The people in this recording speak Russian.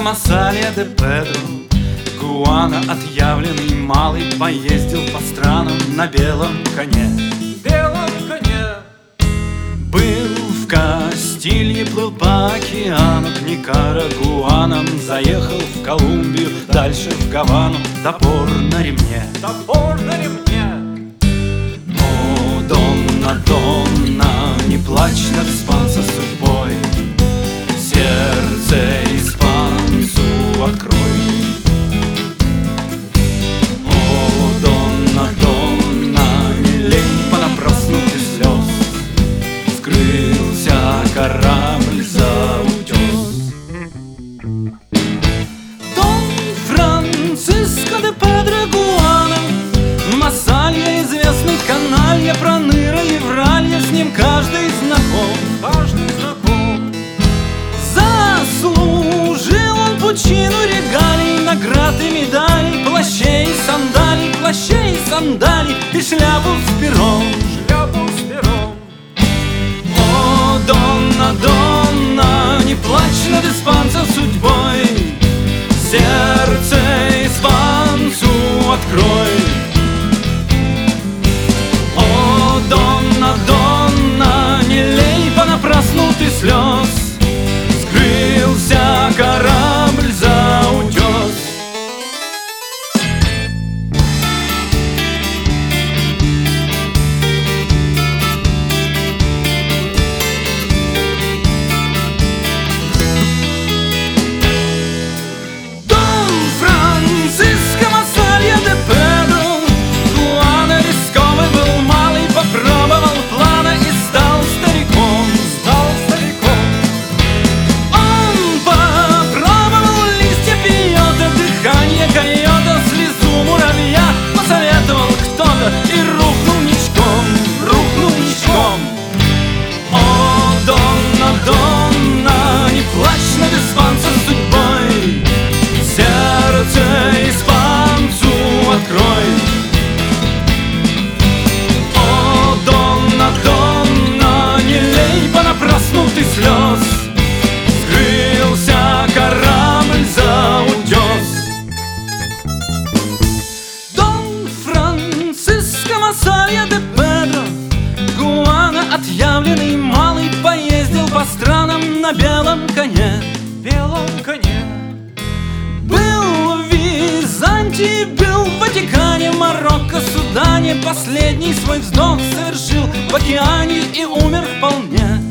Массалья де Педро, Гуана отъявленный малый, поездил по странам на белом коне. Белом коне. Был в Кастилье, плыл по океану к Никарагуанам, заехал в Колумбию, дальше в Гавану, топор на ремне. Топор на ремне. О, Донна, Донна, не плачь над испанца судьбой, сердце испанцу открой. О, Донна, Донна, не лей понапрасну ты слез, скрылся корабль за утес. Дон Франциско де Педро Гуана, Массалья известный каналья, проныра Евралья, с ним каждый знаком. Каждый знаком. Заслужил он пучину регалий, наград и медалей, плащей и сандалий, плащей и сандалий, и шляпу с пером. Шляпу с пером. О, Донна, Донна, не плачь над испанцем судьбой, сердце испанцу открой. О, Донна, Донна, не лей понапрасну ты слез, скрылся корабль за утес. Дон Франциско Массалья де Педро Гуана, рисковый был малый, попробовал плана и стал стариком. Стал стариком. Он попробовал листья пиота, дыхание койота, слезу муравья, посоветовал кто-то и рухнул ничком, рухнул ничком. О, Донна, Донна, не плачь над испанцем судьбой, сердце испанцу открой. О, Донна, Донна, не лей понапрасну ты слез, скрылся корабль за утес. Дон Франциско Массалья де Педро Гуана, отъявленный малый, поездил по странам на белом коне. Белом коне. Был в Византии, был в Ватикане, Марокко, Судане, последний свой вздох совершил в океане и умер вполне.